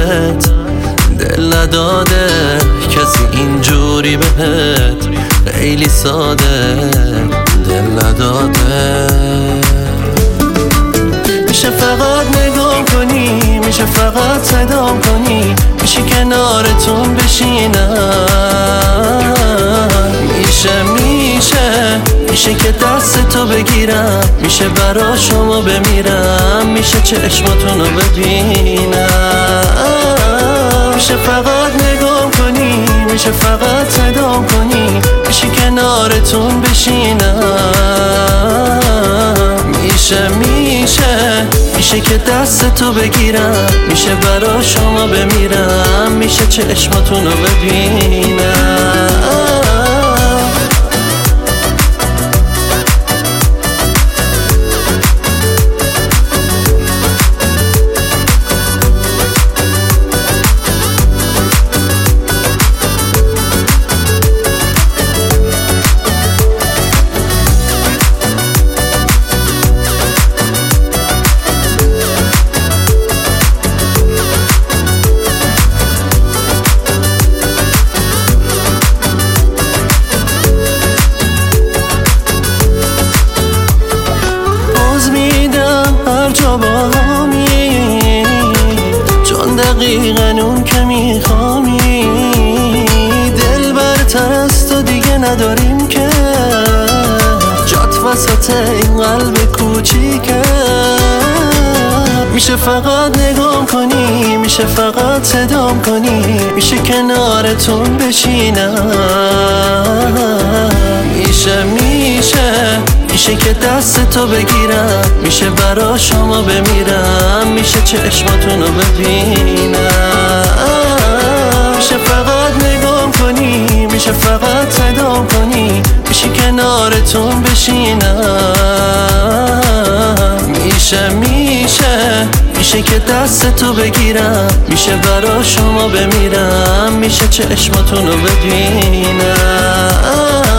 بهت دل نداده کسی اینجوری بهت خیلی ساده دل نداده. میشه فقط نگاه کنی، میشه فقط صدام کنی، میشه کنارتون بشینم، میشه که دست تو بگیرم، میشه برا شما بمیرم، میشه چشماتونو ببینم. میشه فقط نگاه کنی، میشه فقط صدام کنی، میشه کنارتون بشینم، میشه که دست تو بگیرم، میشه برا شما بمیرم، میشه چشماتونو ببینم. چون دقیقاً اون که میخوامی، دل برتر از تو دیگه نداریم که، جات وسط این قلب کوچیکه. میشه فقط نگاه کنی، میشه فقط صدام کنی، میشه کنارتون بشینم، میشه که دست تو بگیرم، میشه برا شما بمیرم، میشه چشماتونو ببینم. میشه فقط نگاه کنی، میشه فقط صدام کنی، میشه کنارتون بشینم، میشه که دست تو بگیرم، میشه برا شما بمیرم، میشه چشماتونو ببینم.